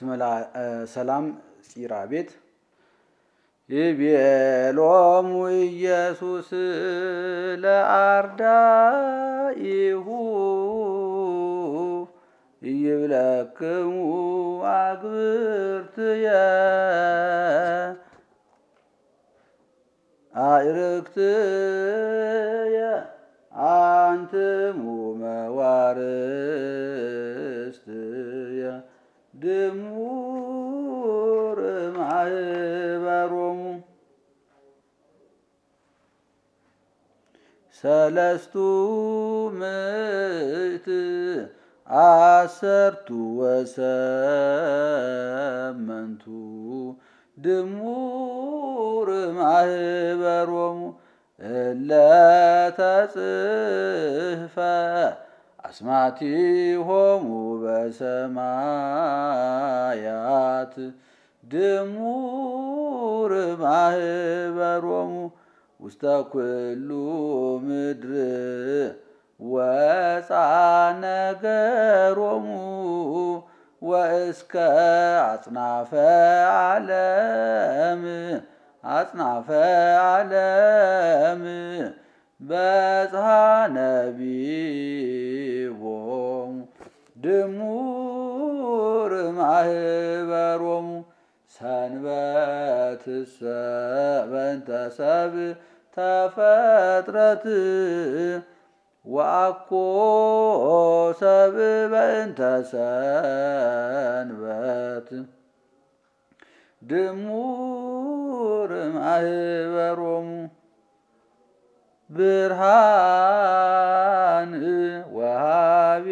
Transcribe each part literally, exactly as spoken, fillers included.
ሰላም ፂራ ቤት ይቤሎሙ ኢየሱስ ለአርዳኢሁ ይብለክሙ አግብርትየ አዕርክትየ አንትሙ መዋርስትየ ድሙር ማህበሮሙ ሰለስቱ ምዕት አሰርቱ ወሰመንቱ ድሙር ማህበሮሙ እለ ተጽሕፈ አስማቲሆሙ በሰማያት ድሙር ማህበሮሙ ውስተ ኩሉ ምድር ወፃ ነገሮሙ ወእስከ አጽናፈ ዓለም አጽናፈ ዓለም በጽሐ ነቢቦሙ ድሙር ማህበሮሙ ሰንበትሰ በእንተ ሰብእ ተፈጥረት ወአኮ ሰብእ በእንተ ሰንበት ድሙር ማህበሮሙ ብርሃን ወሃቤ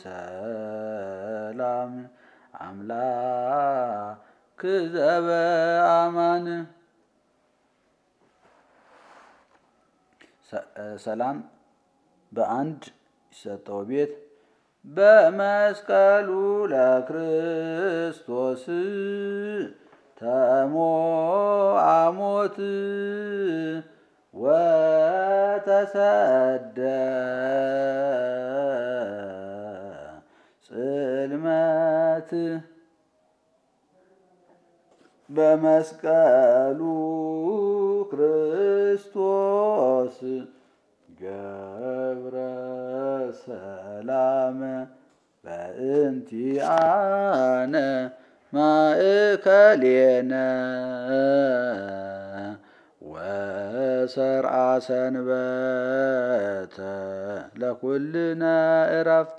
ሰላም አምላክ ዘበአማን ሰላም በአንድ ይሰጠው ቤት በመስቀሉ ለክርስቶስ ተሞአሞት ወተሰደ ጽልመት በመስቀሉ ክርስቶስ ገብረ ሰላም በእንቲአነ ማእከሌነ ወሰርአ ሰንበተ ለኩልነ ዕረፍተ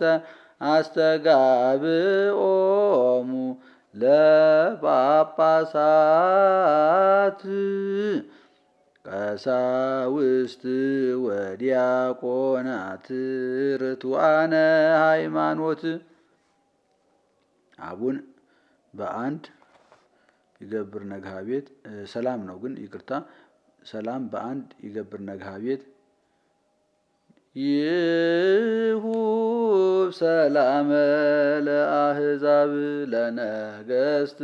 አስተጋብኦሙ ለጳጳሳት ቀሳውስት ወዲያቆናት ርቱዓነ ሃይማኖት አቡን በአንድ ይገብር ነግሃ ቤት ሰላም ነው ግን ይቅርታ ሰላም በአንድ ይገብር ነግሃ ቤት ይሁብ ሰላመ ለአሕዛብ ለነገስት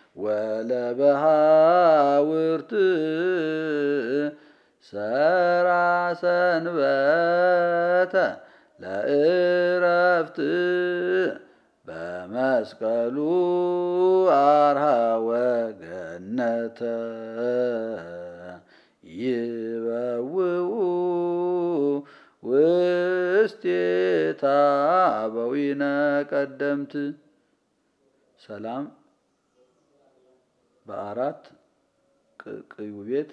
ወለበሃውርት ሰራ ሰንበተ ለዕረፍት በመስቀሉ አርሃ ወገነተ ይበውኡ ውስቴታ አበዊነ ቀደምት ሰላም በአራት ቅዩ ቤት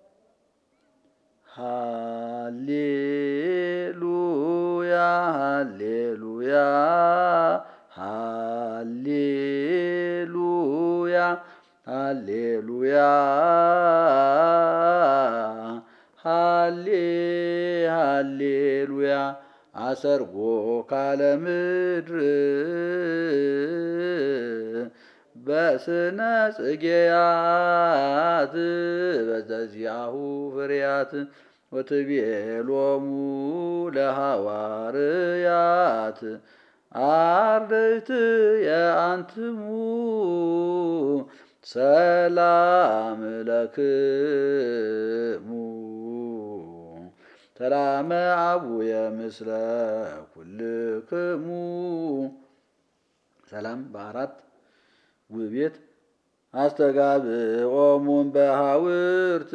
ሃሌሉያ ሃሌሉያ ሃሌሉያ ሃሌሉያ ሃሌ ሃሌሉያ አሰርጎ ካለ ምድር በስነ ጽጌያት በዘዚያሁ ፍሬያት ወትቤሎሙ ለሐዋርያት አርድእትየ አንትሙ ሰላም ለክሙ ሰላመ አቡየ ምስለ ኩልክሙ ሰላም በአራት ውቤት አስተጋብኦሙን በሐውርት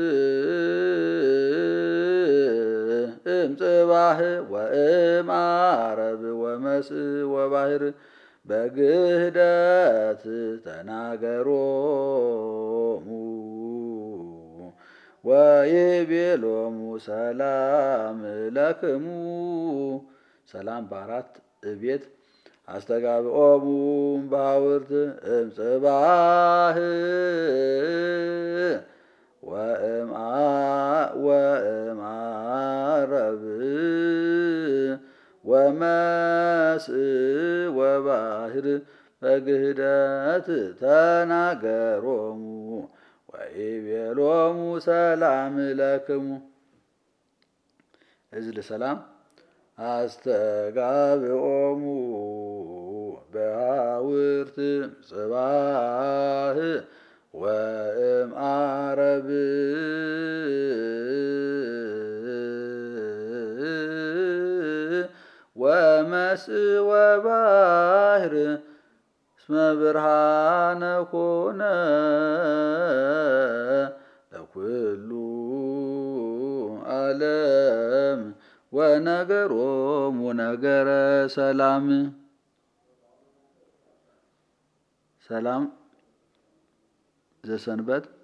እምጽባህ ወእምዓረብ ወመስእ ወባሕር በግህደት ተናገሮሙ ወይቤሎሙ ሰላም ለክሙ። ሰላም በአራት እቤት አስተጋብኦሙ በሐውርት እምጽባህ ወእምዓረብ ወመስእ ወባሕር በግህደት ተናገሮሙ ወይቤሎሙ ሰላም ለክሙ። እዝል ሰላም አስተጋብኦሙ በሐውርት እምጽባህ ወእምዓረብ ወመስእ ወባሕር እስመ ብርሃነ ኮነ ለኩሉ ዓለም ወነገሮሙ ነገረ ሰላም። ሰላም ዘሰንበት